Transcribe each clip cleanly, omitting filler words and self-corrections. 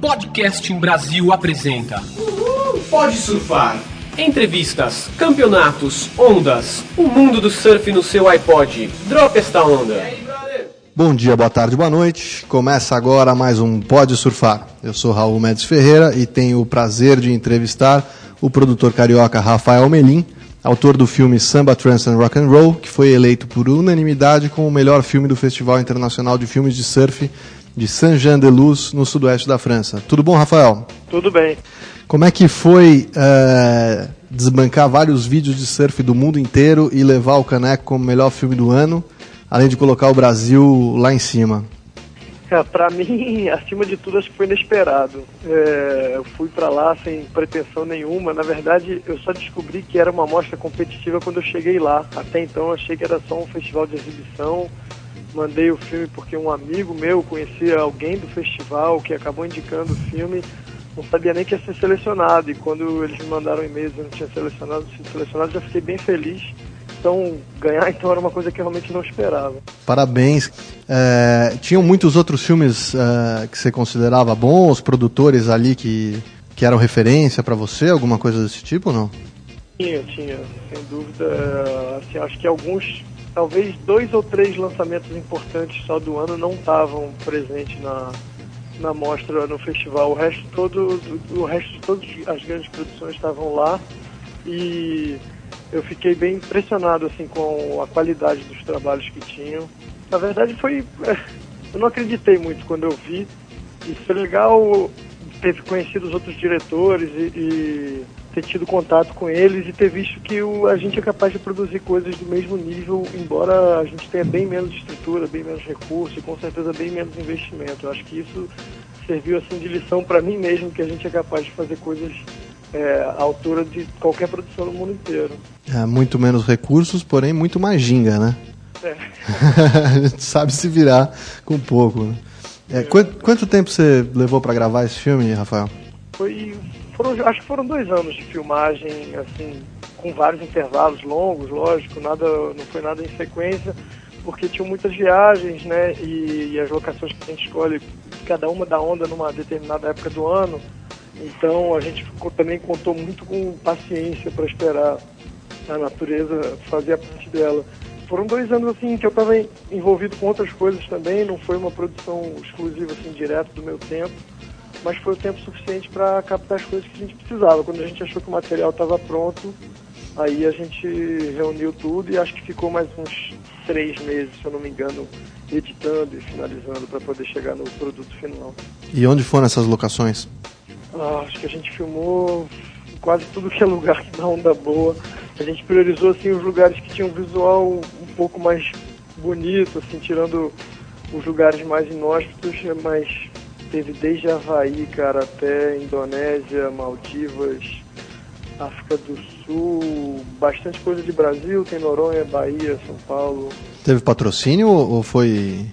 Podcasting Brasil apresenta Pode Surfar. entrevistas, campeonatos, ondas, o mundo do surf no seu iPod. Drop esta onda. Bom dia, boa tarde, boa noite. Começa agora mais um Pode Surfar. Eu sou Raul Médici Ferreira e tenho o prazer de entrevistar o produtor carioca Rafael Melim, autor do filme Samba, Trance and Rock and Roll, que foi eleito por unanimidade como o melhor filme do Festival Internacional de Filmes de Surf de Saint-Jean-de-Luz, no sudoeste da França. Tudo bom, Rafael? Tudo bem. Como é que foi desbancar vários vídeos de surf do mundo inteiro e levar o caneco como melhor filme do ano, além de colocar o Brasil lá em cima? Para mim, acima de tudo, acho que foi inesperado. Eu fui para lá sem pretensão nenhuma. Na verdade, eu só descobri que era uma mostra competitiva quando eu cheguei lá. Até então, eu achei que era só um festival de exibição. Mandei o filme porque um amigo meu conhecia alguém do festival que acabou indicando o filme. Não sabia nem que ia ser selecionado. E quando eles me mandaram e-mails e eu não tinha sido selecionado, já fiquei bem feliz. Então, ganhar então era uma coisa que eu realmente não esperava. Parabéns. Tinham muitos outros filmes que você considerava bons, produtores ali que eram referência para você, alguma coisa desse tipo ou não? Tinha, sem dúvida. Assim, acho que alguns, talvez 2 ou 3 lançamentos importantes só do ano não estavam presentes na mostra, no festival. O resto de todas as grandes produções estavam lá e eu fiquei bem impressionado assim, com a qualidade dos trabalhos que tinham. Na verdade, eu não acreditei muito quando eu vi. E foi legal ter conhecido os outros diretores e ter tido contato com eles e ter visto que a gente é capaz de produzir coisas do mesmo nível, embora a gente tenha bem menos estrutura, bem menos recursos e com certeza bem menos investimento. Eu acho que isso serviu assim, de lição para mim mesmo, que a gente é capaz de fazer coisas à altura de qualquer produção no mundo inteiro. Muito menos recursos, porém muito mais ginga, né? A gente sabe se virar com pouco, né? Quanto tempo você levou para gravar esse filme, Rafael? Acho que foram 2 anos de filmagem, assim, com vários intervalos longos, lógico, não foi nada em sequência, porque tinham muitas viagens, né? E as locações que a gente escolhe, cada uma da onda numa determinada época do ano. Então a gente também contou muito com paciência para esperar a natureza fazer a parte dela. Foram 2 anos assim que eu estava envolvido com outras coisas também, não foi uma produção exclusiva assim direto do meu tempo, mas foi o tempo suficiente para captar as coisas que a gente precisava. Quando a gente achou que o material estava pronto, aí a gente reuniu tudo e acho que ficou mais uns 3 meses, se eu não me engano, editando e finalizando para poder chegar no produto final. E onde foram essas locações? Acho que a gente filmou quase tudo que é lugar que dá onda boa. A gente priorizou assim, os lugares que tinham um visual um pouco mais bonito, assim, tirando os lugares mais inóspitos, mas teve desde Havaí, cara, até Indonésia, Maldivas, África do Sul, bastante coisa de Brasil, tem Noronha, Bahia, São Paulo. Teve patrocínio ou foi...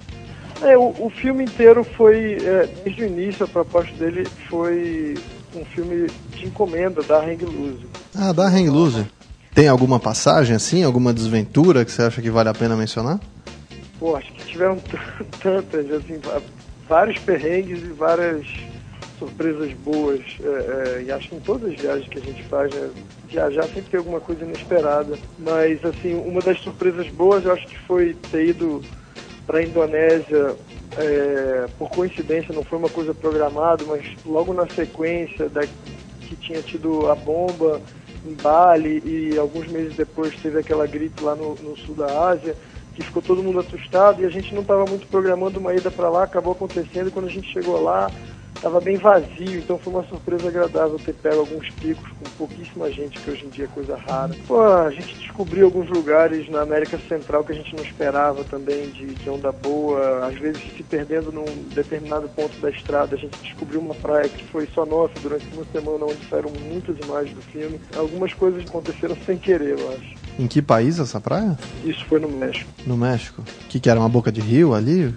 O filme inteiro foi, desde o início, a proposta dele foi um filme de encomenda da Hang Loose. Ah, da Hang Loose. Tem alguma passagem assim, alguma desventura que você acha que vale a pena mencionar? Pô, acho que tiveram tantas, assim, vários perrengues e várias surpresas boas. E acho que em todas as viagens que a gente faz, né, viajar sempre tem alguma coisa inesperada. Mas, assim, uma das surpresas boas eu acho que foi ter ido para a Indonésia, por coincidência, não foi uma coisa programada, mas logo na sequência que tinha tido a bomba em Bali e alguns meses depois teve aquela gripe lá no sul da Ásia, que ficou todo mundo assustado e a gente não estava muito programando uma ida para lá, acabou acontecendo e quando a gente chegou lá estava bem vazio, então foi uma surpresa agradável ter pego alguns picos com pouquíssima gente, que hoje em dia é coisa rara. Pô, a gente descobriu alguns lugares na América Central que a gente não esperava também, de onda boa, às vezes se perdendo num determinado ponto da estrada. A gente descobriu uma praia que foi só nossa durante uma semana, onde saíram muitas imagens do filme. Algumas coisas aconteceram sem querer, eu acho. Em que país essa praia? Isso foi no México. No México? O que era, uma boca de rio ali?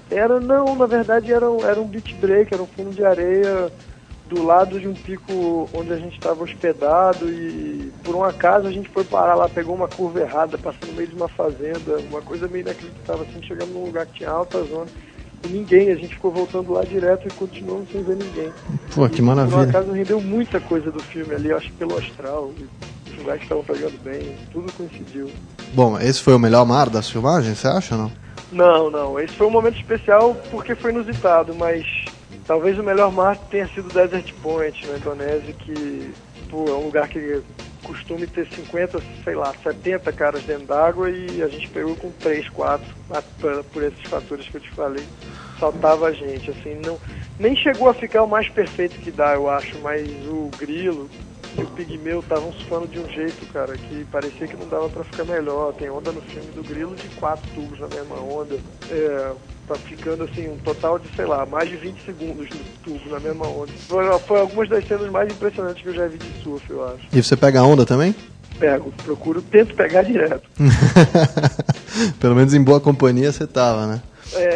Na verdade era um beach break, era um fundo de areia do lado de um pico onde a gente estava hospedado e por um acaso a gente foi parar lá, pegou uma curva errada, passando no meio de uma fazenda, uma coisa meio inacreditável, assim, chegamos num lugar que tinha alta zona ninguém, a gente ficou voltando lá direto e continuamos sem ver ninguém. Pô, que maravilha. Por acaso rendeu muita coisa do filme ali, eu acho que pelo astral, os lugares que estavam pegando bem, tudo coincidiu. Bom, esse foi o melhor mar das filmagens, você acha ou não? Não, esse foi um momento especial porque foi inusitado, mas talvez o melhor mar tenha sido Desert Point, na Indonésia, que pô, é um lugar que costuma ter 50, sei lá, 70 caras dentro d'água e a gente pegou com 3, 4, por esses fatores que eu te falei, saltava a gente, assim, não, nem chegou a ficar o mais perfeito que dá, eu acho, mas o grilo e o pigmeu estavam surfando de um jeito, cara, que parecia que não dava pra ficar melhor. Tem onda no filme do grilo de 4 tubos na mesma onda, tá ficando assim, um total de, sei lá, mais de 20 segundos no tubo na mesma onda. Foi algumas das cenas mais impressionantes que eu já vi de surf, eu acho. E você pega a onda também? Pego, tento pegar direto. Pelo menos em boa companhia você tava, né?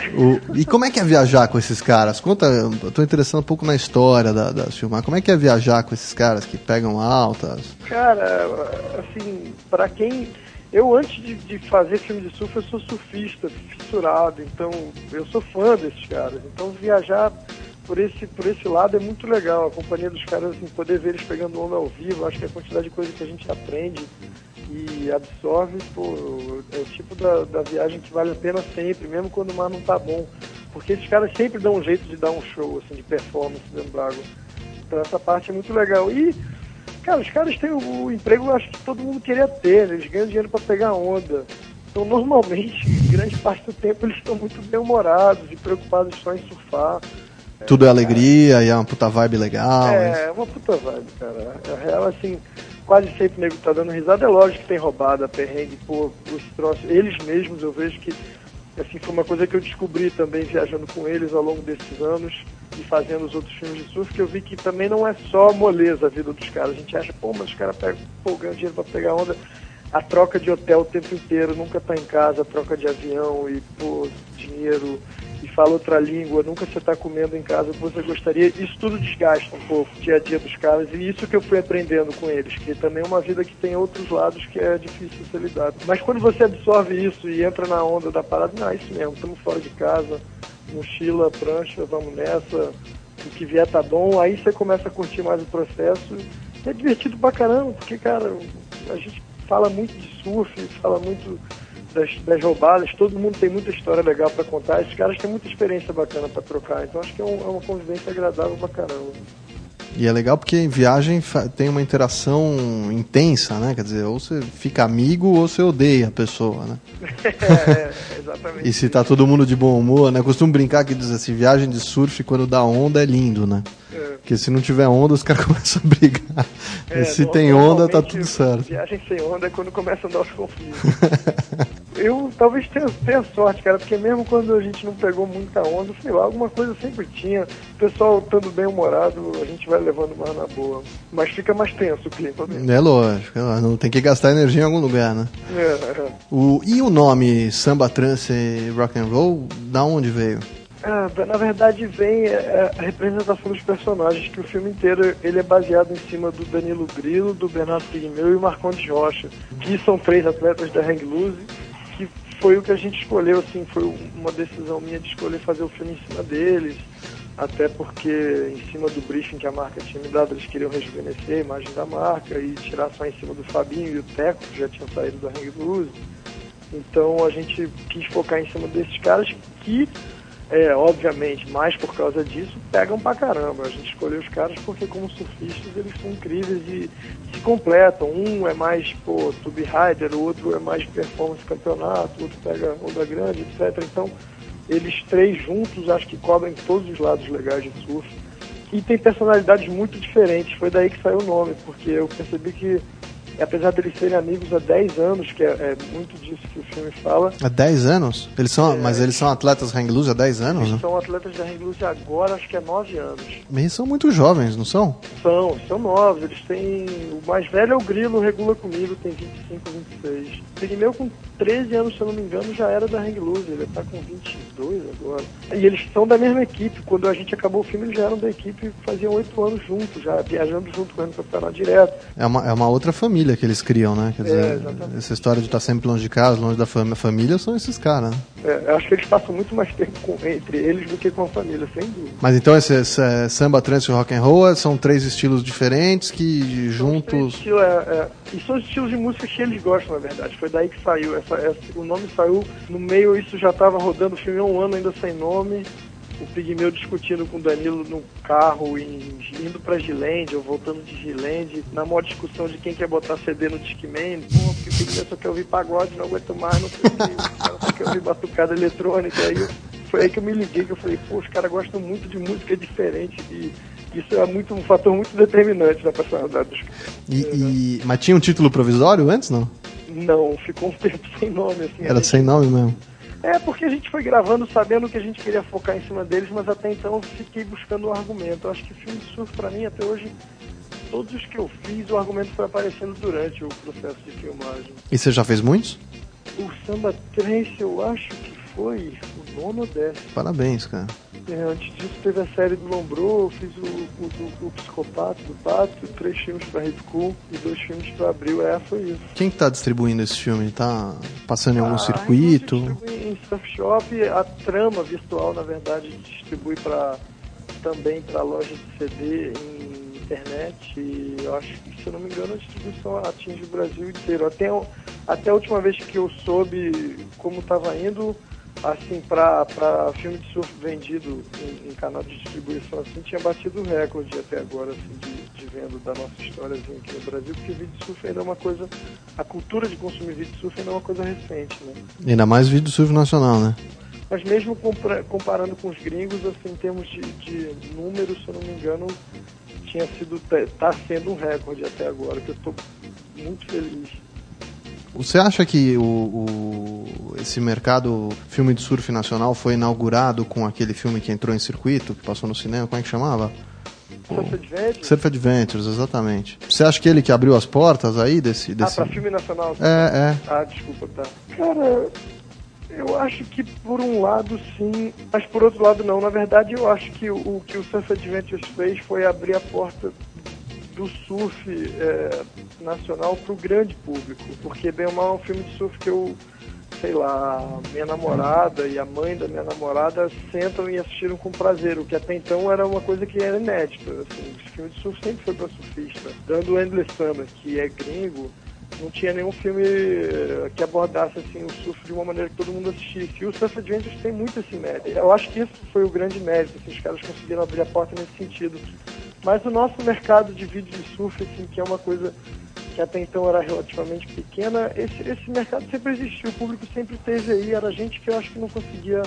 E como é que é viajar com esses caras? Conta, eu tô interessado um pouco na história da filmar. Como é que é viajar com esses caras que pegam altas? Cara, assim, pra quem... Eu, antes de fazer filme de surf, eu sou surfista, fissurado, então eu sou fã desses caras. Então viajar por esse lado é muito legal. A companhia dos caras, assim, poder ver eles pegando onda ao vivo, acho que a quantidade de coisa que a gente aprende e absorve, pô, é o tipo da viagem que vale a pena sempre, mesmo quando o mar não tá bom. Porque esses caras sempre dão um jeito de dar um show, assim, de performance dentro d'água. Então essa parte é muito legal. E, cara, os caras têm o emprego, eu acho que todo mundo queria ter, eles ganham dinheiro para pegar onda. Então, normalmente, grande parte do tempo, eles estão muito bem-humorados e preocupados só em surfar. Tudo é alegria e é uma puta vibe legal. É uma puta vibe, cara. A real, assim, quase sempre o nego tá dando risada. É lógico que tem roubada, perrengue, pô, os troços. Eles mesmos, eu vejo que, assim, foi uma coisa que eu descobri também viajando com eles ao longo desses anos e fazendo os outros filmes de surf, que eu vi que também não é só moleza a vida dos caras. A gente acha, pô, mas os caras ganham dinheiro pra pegar onda. A troca de hotel o tempo inteiro, nunca tá em casa, a troca de avião e, pô, dinheiro, e fala outra língua, nunca você tá comendo em casa o que você gostaria. Isso tudo desgasta um pouco o dia a dia dos caras, e isso que eu fui aprendendo com eles, que também é uma vida que tem outros lados que é difícil ser lidado. Mas quando você absorve isso e entra na onda da parada, não, é isso mesmo, estamos fora de casa, mochila, prancha, vamos nessa, o que vier tá bom, aí você começa a curtir mais o processo, e é divertido pra caramba, porque, cara, a gente fala muito de surf, fala muito das roubadas, todo mundo tem muita história legal para contar, esses caras têm muita experiência bacana para trocar, então acho que é uma convivência agradável pra caramba. E é legal porque em viagem tem uma interação intensa, né? Quer dizer, ou você fica amigo ou você odeia a pessoa, né? Exatamente. E se tá todo mundo de bom humor, né? Eu costumo brincar que diz assim, viagem de surf quando dá onda é lindo, né? Porque se não tiver onda, os caras começam a brigar. E se tem onda, tá tudo certo. Viagem sem onda é quando começa a dar os conflitos. Eu talvez tenha sorte, cara, porque mesmo quando a gente não pegou muita onda, sei lá, alguma coisa sempre tinha. O pessoal estando bem humorado, a gente vai levando mais na boa. Mas fica mais tenso o clima mesmo. É lógico, não tem que gastar energia em algum lugar, né? E o nome Samba, Trance e Rock and Roll, da onde veio? Na verdade vem a representação dos personagens, que o filme inteiro ele é baseado em cima do Danilo Grilo, do Bernardo Pigmeu e o Marcondes Rocha, que são 3 atletas da Hang Loose, que foi o que a gente escolheu, assim, foi uma decisão minha de escolher fazer o filme em cima deles, até porque em cima do briefing que a marca tinha me dado, eles queriam rejuvenescer a imagem da marca e tirar só em cima do Fabinho e o Teco, que já tinham saído da Hang Loose. Então a gente quis focar em cima desses caras que, obviamente, mais por causa disso, pegam pra caramba. A gente escolheu os caras porque, como surfistas, eles são incríveis e se completam. Um é mais, tube rider, o outro é mais performance campeonato, o outro pega onda grande, etc. Então, eles 3 juntos, acho que cobrem todos os lados legais de surf. E tem personalidades muito diferentes. Foi daí que saiu o nome, porque eu percebi que, apesar deles serem amigos há 10 anos, que é muito disso que o filme fala. Há 10 anos? Mas eles são atletas Hang Loose há 10 anos, eles né? São atletas da Hang Loose agora, acho que há 9 anos. Mas eles são muito jovens, não são? São novos. Eles têm... O mais velho é o Grilo, regula comigo, tem 25, 26. O Pigmeu, com 13 anos, se eu não me engano, já era da Hang Loose. Ele tá com 22 agora. E eles são da mesma equipe. Quando a gente acabou o filme, eles já eram da equipe e faziam 8 anos juntos, já viajando junto com ele no campeonato direto. É uma outra família família que eles criam, né? Quer dizer, exatamente. essa história de estar sempre longe de casa, longe da família, são esses caras, né? Eu acho que eles passam muito mais tempo entre eles do que com a família, sem dúvida. Mas então esse samba, trance e rock and roll são 3 estilos diferentes que juntos... E são estilos de música que eles gostam, na verdade. Foi daí que saiu. O nome saiu no meio, isso já estava rodando o filme há um ano ainda sem nome. O Pigmeu discutindo com o Danilo no carro, indo pra Gilende, ou voltando de Gilende, na maior discussão de quem quer botar CD no Discman. Pô, porque o Pigmeu só quer ouvir pagode, não aguento mais, não sei o que. O cara só quer ouvir batucada eletrônica. Foi aí que eu me liguei, que eu falei, pô, os caras gostam muito de música diferente e isso é um fator muito determinante na personalidade dos caras. Mas tinha um título provisório antes, não? Não, ficou um tempo sem nome, assim. Era sem nome mesmo? Porque a gente foi gravando sabendo que a gente queria focar em cima deles, mas até então eu fiquei buscando um argumento. Eu acho que filme de surf, pra mim, até hoje, todos os que eu fiz, o argumento foi aparecendo durante o processo de filmagem. E você já fez muitos? O Samba Trance, eu acho que foi o 9º ou 10º. Parabéns, cara. Antes disso teve a série do Lombrou, eu fiz o Psicopata do Pato, 3 filmes pra Rede Cool e 2 filmes pra Abril, foi isso. Quem que tá distribuindo esse filme? Tá passando em algum circuito? Distribui em Surf Shop, a trama virtual, na verdade, distribui também para loja de CD em internet e eu acho que, se eu não me engano, a distribuição atinge o Brasil inteiro. Até a última vez que eu soube como estava indo, assim, para filme de surf vendido em canal de distribuição, assim, tinha batido o recorde até agora, assim, de venda da nossa históriazinha aqui no Brasil, porque vídeo de surf ainda é uma coisa, a cultura de consumir vídeo de surf ainda é uma coisa recente, né? Ainda mais vídeo de surf nacional, né? Mas mesmo comparando com os gringos, assim, em termos de números, se eu não me engano, tá sendo um recorde até agora, que eu estou muito feliz. Você acha que esse mercado filme de surf nacional foi inaugurado com aquele filme que entrou em circuito, que passou no cinema, como é que chamava? Surf Adventures? Surf Adventures, exatamente. Você acha que ele que abriu as portas aí desse... pra filme nacional? Desculpa, tá. Cara, eu acho que por um lado sim, mas por outro lado não. Na verdade, eu acho que o que o Surf Adventures fez foi abrir a porta do surf nacional para o grande público, porque bem ou mal é um filme de surf que eu, sei lá, minha namorada e a mãe da minha namorada sentam e assistiram com prazer, o que até então era uma coisa que era inédita, assim, o filme de surf sempre foi para surfista. Dando o Endless Summer, que é gringo, não tinha nenhum filme que abordasse assim, o surf de uma maneira que todo mundo assistisse. E o Surf Adventures tem muito esse mérito. Eu acho que isso foi o grande mérito, assim, os caras conseguiram abrir a porta nesse sentido. Mas o nosso mercado de vídeo de surf, assim, que é uma coisa que até então era relativamente pequena, esse mercado sempre existiu, o público sempre esteve aí, era gente que eu acho que não conseguia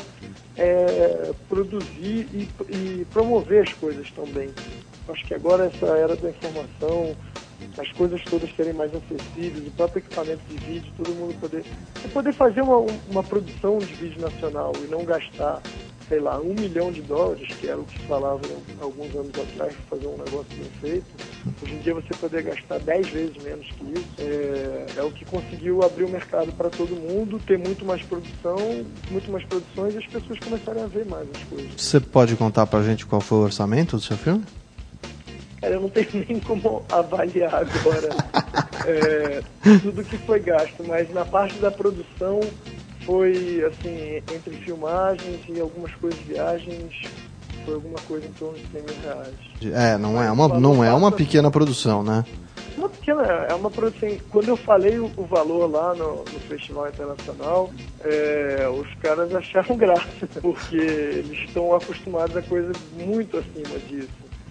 produzir e promover as coisas tão bem. Acho que agora essa era da informação, as coisas todas serem mais acessíveis, o próprio equipamento de vídeo, todo mundo poder fazer uma produção de vídeo nacional e não gastar, sei lá, $1 milhão, que era o que se falava alguns anos atrás, para fazer um negócio bem feito. Hoje em dia você poder gastar 10 vezes menos que isso, é o que conseguiu abrir o mercado para todo mundo, ter muito mais produções e as pessoas começarem a ver mais as coisas. Você pode contar pra gente qual foi o orçamento do seu filme? Cara, eu não tenho nem como avaliar agora tudo que foi gasto, mas na parte da produção foi, assim, entre filmagens e algumas coisas de viagens, foi alguma coisa em torno de R$100 mil. Não é uma pequena produção, né? É uma produção. Quando eu falei o valor lá no Festival Internacional, os caras acharam graça, porque eles estão acostumados a coisa muito acima disso.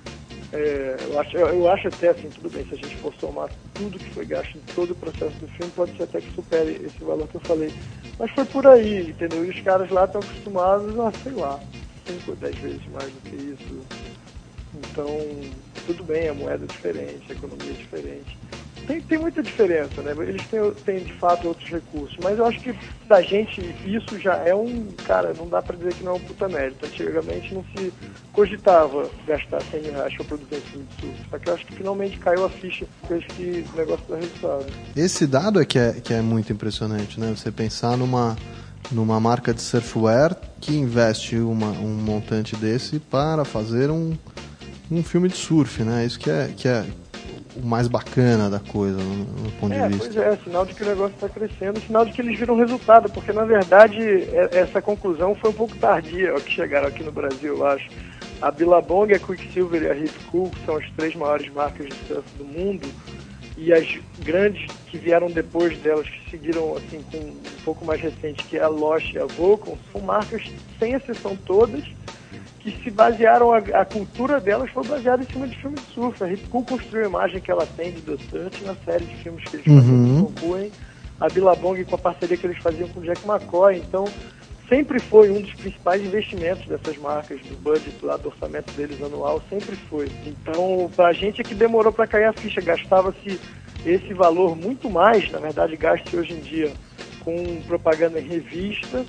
Eu acho até assim, tudo bem, se a gente for somar tudo que foi gasto em todo o processo do filme, pode ser até que supere esse valor que eu falei. Mas foi por aí, entendeu? E os caras lá estão acostumados a, sei lá, 5 ou 10 vezes mais do que isso. Então, tudo bem, a moeda é diferente, a economia é diferente. Tem muita diferença, né? Eles têm de fato outros recursos, mas eu acho que da gente isso já é cara, não dá pra dizer que não é um puta mérito. Antigamente não se cogitava gastar R$100 mil pra produzir um filme de surf, só que eu acho que finalmente caiu a ficha depois que o negócio dá resultado. Esse dado que é muito impressionante, né? Você pensar numa marca de surfwear que investe um montante desse para fazer um filme de surf, né? Isso que é o mais bacana da coisa, no ponto de vista. Pois é, sinal de que o negócio está crescendo, sinal de que eles viram resultado, porque na verdade essa conclusão foi um pouco tardia ao que chegaram aqui no Brasil, eu acho. A Billabong, a Quicksilver e a Hip Cool são as 3 maiores marcas de surf do mundo, e as grandes que vieram depois delas, que seguiram assim com um pouco mais recente, que é a Losh e a Volcom, são marcas, sem exceção todas, que se basearam, a cultura delas foi baseada em cima de filmes de surf. A Hip Cool construiu a imagem que ela tem de The Surf na série de filmes que eles faziam com o Coen, a Billabong com a parceria que eles faziam com o Jack McCoy. Então, sempre foi um dos principais investimentos dessas marcas, do budget lá, do orçamento deles anual, sempre foi. Então, pra gente é que demorou para cair a ficha, gastava-se esse valor muito mais, na verdade, gasta-se hoje em dia com propaganda em revista,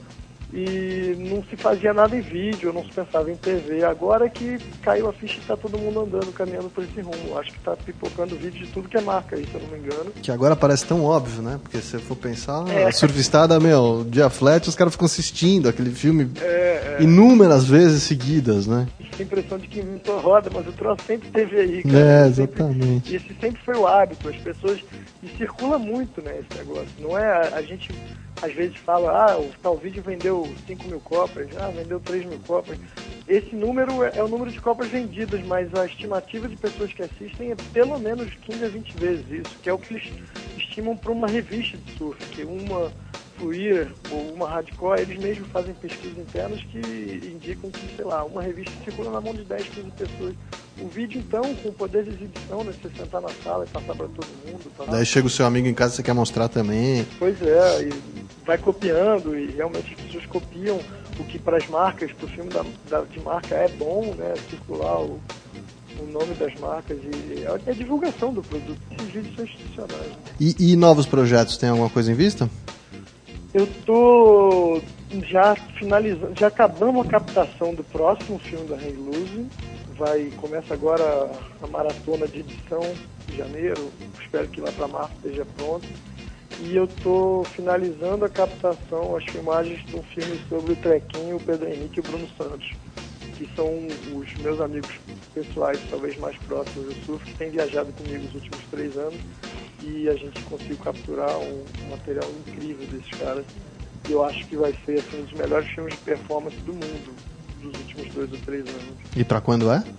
e não se fazia nada em vídeo, não se pensava em TV. Agora que caiu a ficha e está todo mundo andando, caminhando por esse rumo. Acho que está pipocando vídeo de tudo que é marca aí, se eu não me engano. Que agora parece tão óbvio, né? Porque se você for pensar, a surfistada, dia flat, os caras ficam assistindo aquele filme inúmeras vezes seguidas, né? A impressão de que inventou a roda, mas o troço sempre teve aí, cara. Exatamente. Esse sempre foi o hábito, as pessoas... E circula muito, né, esse negócio. Não é... A gente, às vezes, fala, o tal vídeo vendeu 5 mil cópias, vendeu 3 mil cópias. Esse número é o número de cópias vendidas, mas a estimativa de pessoas que assistem é pelo menos 15 a 20 vezes isso, que é o que eles estimam para uma revista de surf, que uma Fluir ou uma Hardcore, eles mesmos fazem pesquisas internas que indicam que, sei lá, uma revista circula na mão de 10, 15 pessoas. O vídeo, então, com o poder de exibição, né, você sentar na sala e passar para todo mundo. Daí chega o seu amigo em casa e você quer mostrar também. Pois é, e vai copiando, e realmente as pessoas copiam o que para as marcas, para o filme de marca é bom, né, circular o nome das marcas, e é a divulgação do produto. Esses vídeos são institucionais. Né? E novos projetos, tem alguma coisa em vista? Eu tô já finalizando, já acabamos a captação do próximo filme da Hang Loose. Começa agora a maratona de edição de janeiro, espero que lá para março esteja pronto. E eu tô finalizando a captação, as filmagens de um filme sobre o Trequinho, o Pedro Henrique e o Bruno Santos, que são os meus amigos pessoais, talvez mais próximos do surf, que têm viajado comigo os últimos 3 anos. E a gente conseguiu capturar um material incrível desses caras. E eu acho que vai ser assim, um dos melhores filmes de performance do mundo dos últimos 2 ou 3 anos. E pra quando é?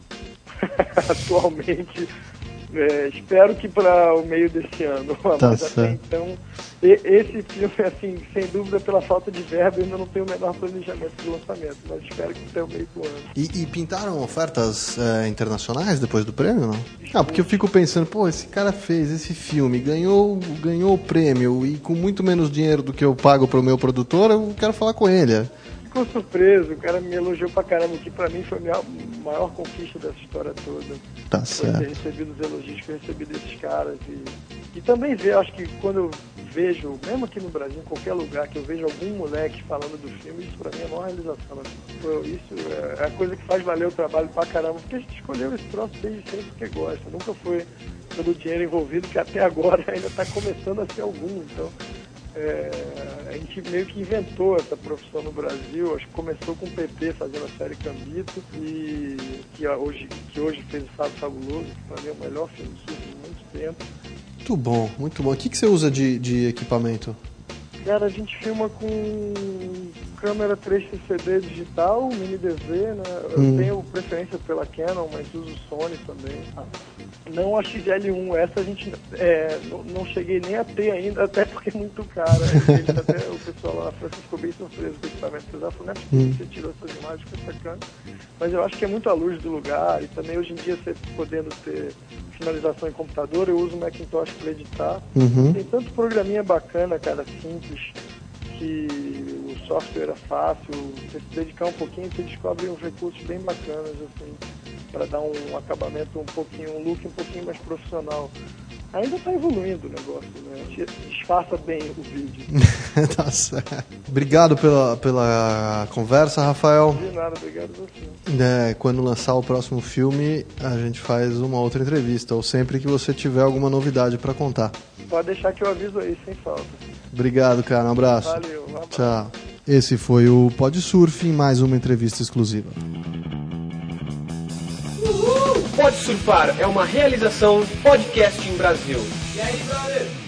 Atualmente, espero que para o meio desse ano. Mas até então, esse filme, assim, sem dúvida, pela falta de verba, ainda não tem o menor planejamento de lançamento, mas espero que até o meio do ano. E pintaram ofertas internacionais depois do prêmio, não? Não, porque eu fico pensando, esse cara fez esse filme, ganhou o prêmio, e com muito menos dinheiro do que eu pago pro meu produtor, eu quero falar com ele. Ficou surpreso, o cara me elogiou pra caramba, que pra mim foi a maior conquista dessa história toda. Tá certo. Foi ter recebido os elogios que eu recebi desses caras. E também ver, acho que quando eu vejo, mesmo aqui no Brasil, em qualquer lugar, que eu vejo algum moleque falando do filme, isso pra mim é a maior realização. Isso é a coisa que faz valer o trabalho pra caramba, porque a gente escolheu esse troço desde sempre porque gosta. Nunca foi pelo dinheiro envolvido, que até agora ainda tá começando a ser algum, então... a gente meio que inventou essa profissão no Brasil. Acho que começou com o PP fazendo a série Cambito, e que hoje fez o Sábado Fabuloso, que para mim é o melhor filme de surf de muito tempo. Muito bom, muito bom. O que você usa de equipamento? Cara, a gente filma com câmera 360D digital, mini DV, né? Eu tenho preferência pela Canon, mas uso Sony também. Não a XL1, essa a gente não cheguei nem a ter ainda, até porque é muito cara. Até o pessoal lá na França ficou bem surpreso com o equipamento que usava. Falou, você tirou essas imagens com essa câmera. Mas eu acho que é muito a luz do lugar, e também hoje em dia você podendo ter finalização em computador, eu uso o Macintosh para editar. Tem tanto programinha bacana, cara, simples, que o software é fácil. Você se dedicar um pouquinho, você descobre uns recursos bem bacanas, assim, para dar um acabamento um look um pouquinho mais profissional. Ainda está evoluindo o negócio, né? Disfarça bem o vídeo. Tá certo. Obrigado pela conversa, Rafael. De nada, obrigado a você. Quando lançar o próximo filme, a gente faz uma outra entrevista, ou sempre que você tiver alguma novidade para contar. Pode deixar que eu aviso aí, sem falta. Obrigado, cara. Um abraço. Valeu, um abraço. Tchau. Esse foi o Pod Surf, em mais uma entrevista exclusiva. Pode Surfar é uma realização Podcasting Brasil. E aí, brother?